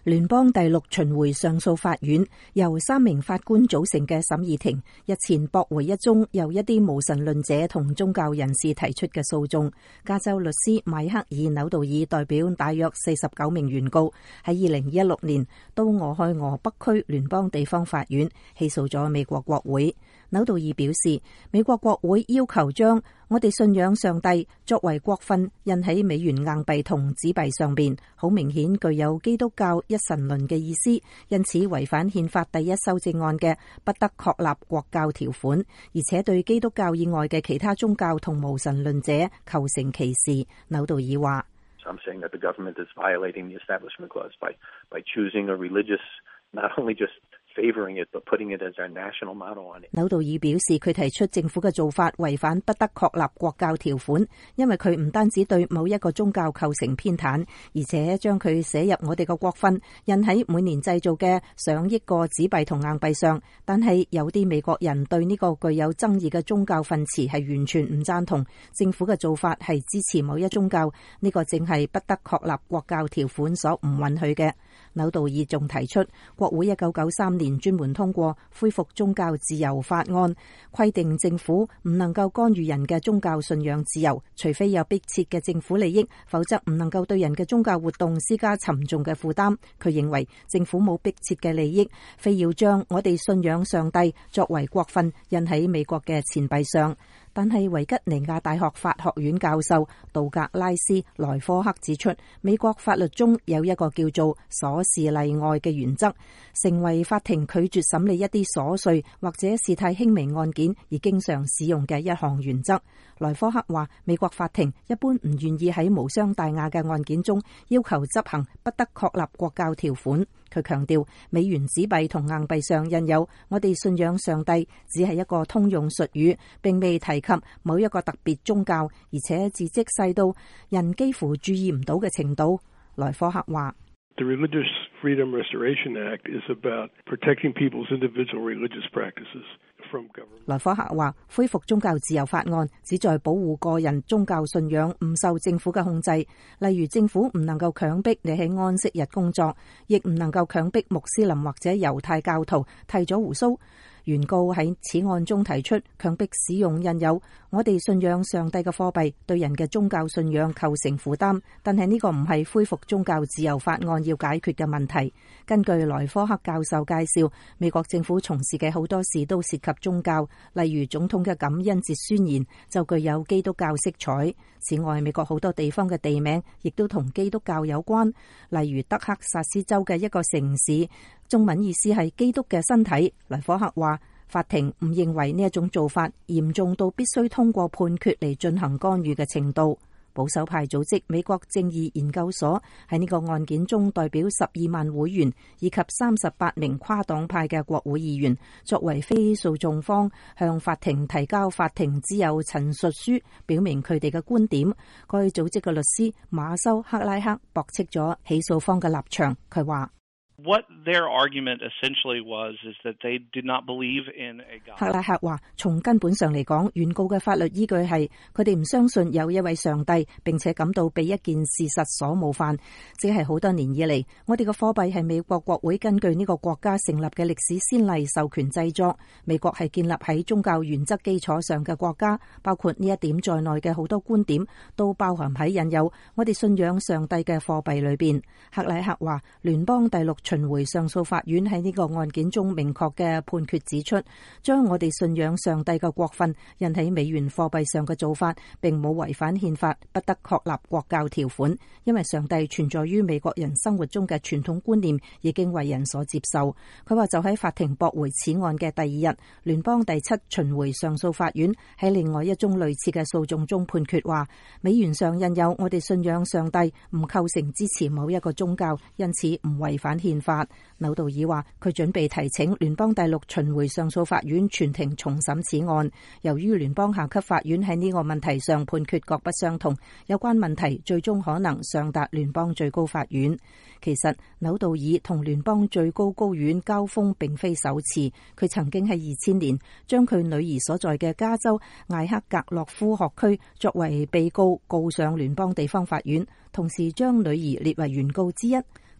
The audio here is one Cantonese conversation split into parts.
聯邦第6巡迴上訴法院由3名法官組成嘅審議庭日前駁回一宗由一啲無神論者同宗教人士提出嘅訴訟。加州律師邁克爾·紐道爾代表大約49名原告喺2016年到俄亥俄北區聯邦地方法院起訴咗美國國會。紐道爾表示，美國國會要求將我哋信仰上帝作為國訓印喺美元硬幣同紙幣上邊，好明顯具有基督教一神論嘅意思，因此違反憲法第1修正案嘅不得確立國教條款，而且對基督教以外嘅其他宗教同無神論者構成歧視。紐道爾話 I'm saying that the government is violating the Establishment Clause by choosing a religious, not only just favoring it, but putting it as our national motto on it. 紐道爾表示，佢提出政府嘅做法違反不得確立國教條款，因為佢唔單止對某一個宗教構成偏袒，而且將佢寫入我哋嘅國訓，印喺每年製造嘅上億個紙幣同硬幣上。但係有啲美國人對呢個具有爭議嘅宗教訓詞係完全唔贊同，政府嘅做法係支持某一宗教，呢個正係不得確立國教條款所唔允許嘅。紐道爾仲提出，國會1993年專門通過恢復宗教自由法案，規定政府唔能夠干預人嘅宗教信仰自由，除非有迫切嘅政府利益，否則唔能夠對人嘅宗教活動施加沉重嘅負擔。佢認為政府冇迫切嘅利益，非要將我哋信仰上帝作為國訓印喺美國嘅錢幣上。但係維吉尼亞大學法學院教授道格拉斯萊科克指出，美國法律中有一個叫做瑣事例外嘅原則，成為法庭拒絕審理一啲瑣碎或者事態輕微案件而經常使用嘅一項原則。萊科克話，美國法庭一般唔願意喺無傷大雅嘅案件中要求執行不得確立國教條款。佢強調，美元紙幣同硬幣上印有我哋信仰上帝只係一個通用術語，並未提及某一個特別宗教，而且字跡細到人幾乎注意唔到嘅程度。萊科克話 The Religious Freedom Restoration Act is about protecting people's individual religious practices from government. 萊科克話，恢復宗教自由法案旨在保護個人宗教信仰唔受政府嘅控制，例如政府唔能夠強迫你喺安息日工作，亦唔能夠強迫穆斯林或者猶太教徒剃咗鬍鬚。原告喺此案中提出，強迫使用印有我哋信仰上帝嘅貨幣對人嘅宗教信仰構成負擔，但係呢個唔係恢復宗教自由法案要解決嘅問題。根據萊科克教授介紹，美國政府從事嘅好多事都涉及宗教，例如總統嘅感恩節宣言就具有基督教色彩。此外，美國好多地方嘅地名亦都同基督教有關，例如德克薩斯州嘅一個城市，中文意思係基督嘅身體。萊科克話，法庭唔認為呢一種做法嚴重到必須通過判決嚟進行干預嘅程度。保守派組織美國正義研究所喺呢個案件中代表12萬會員以及38名跨黨派嘅國會議員，作為非訴訟方向法庭提交法庭之友陳述書，表明佢哋嘅觀點。該組織嘅律師馬修克拉克駁斥咗起訴方嘅立場。佢話 What their argument essentially was is that they did not believe in a God. 克拉克話，從根本上嚟講，原告嘅法律依據係佢哋唔相信有一位上帝，並且感到被一件事實所冒犯，即係好多年以嚟，我哋嘅貨幣係美國國會根據呢個國家成立嘅歷史先例授權製作。美國係建立喺宗教原則基礎上嘅國家，包括呢一點在內嘅好多觀點都包含喺印有我哋信仰上帝嘅貨幣裏邊。克拉克話，聯邦第6巡迴上訴法院喺呢個案件中明確嘅判決指出，將我哋信仰上帝嘅國訓印喺美元貨幣上嘅做法，並冇違反憲法不得確立國教條款，因為上帝存在於美國人生活中嘅傳統觀念已經為人所接受。佢話就喺法庭駁回此案嘅第2日，聯邦第7巡迴上訴法院喺另外一宗類似嘅訴訟中判決話，美元上印有我哋信仰上帝唔構成支持某一個宗教，因此唔違反憲法。紐道爾話，佢準備提請聯邦第6巡迴上訴法院全庭重審此案。由於聯邦下級法院喺呢個問題上判決各不相同，有關問題最終可能上達聯邦最高法院。其實紐道爾同聯邦最高高院交鋒並非首次，佢曾經喺2000年將佢女兒所在嘅加州艾克格洛夫學區作為被告告上聯邦地方法院，同時將女兒列為原告之一。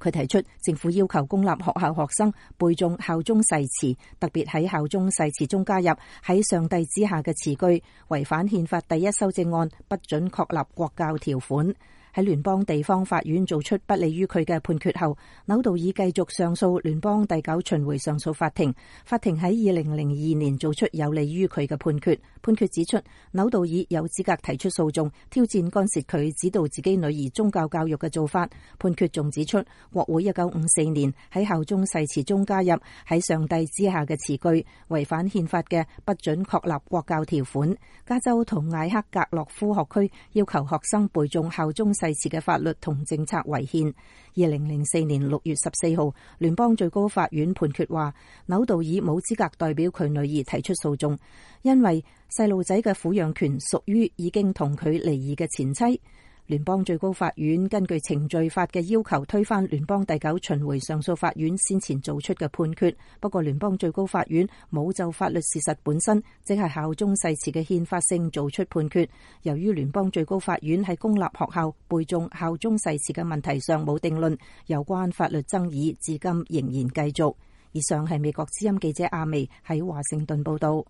佢提出政府要求公立學校學生背誦效忠誓詞，特別喺效忠誓詞中加入喺上帝之下嘅詞句，違反憲法第一修正案不准確立國教條款。喺聯邦地方法院做出不利於佢嘅判決後，紐道爾繼續上訴聯邦第9巡迴上訴法庭。法庭喺2002年做出有利於佢嘅判決。判決指出，紐道爾有資格提出訴訟，挑戰干涉佢指導自己女兒宗教教育嘅做法。判決仲指出，國會1954年喺效忠誓詞中加入喺上帝之下嘅詞句，違反憲法嘅不准確立國教條款。加州同艾克格洛夫學區要求學生背誦效忠誓詞嘅法律同政策違憲。2004年6月14號，聯邦最高法院判決話，紐道爾冇資格代表佢女兒提出訴訟，因為細路仔嘅撫養權屬於已經同佢離異嘅前妻。聯邦最高法院根據程序法嘅要求推翻聯邦第9巡迴上訴法院先前做出嘅判決。不過聯邦最高法院冇就法律事實本身，即係效忠誓詞嘅憲法性做出判決。由於聯邦最高法院喺公立學校背誦效忠誓詞嘅問題上冇定論，有關法律爭議至今仍然繼續。以上係美國之音記者阿薇喺華盛頓報道。